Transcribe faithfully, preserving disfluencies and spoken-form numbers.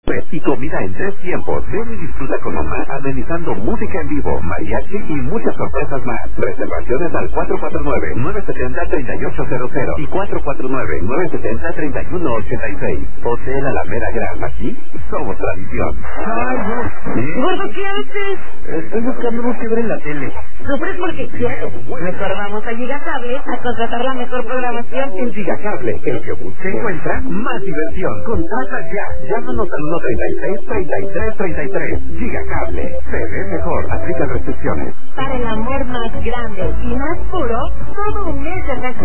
Y comida en tres tiempos. Ven y disfruta con mamá, amenizando música en vivo, mariachi y muchas sorpresas más. Reservaciones al cuatro cuatro nueve, nueve siete cero, tres ocho cero cero y cuatro cuatro nueve, nueve siete cero, tres uno ocho seis. Hotel Alameda Gran. Aquí somos tradición. Ay, no. Gordo, ¿qué haces? Estoy buscando algo que ver en la tele. Sufres porque quieres. Mejor vamos a Gigacable a contratar la mejor programación. En Gigacable, el que busca encuentra más diversión. Contrata ya. Llámanos al uno treinta y seis, treinta y tres treinta y tres. Gigacable. Se ve mejor. Aplica restricciones. Para el amor más grande y más puro, todo un mes de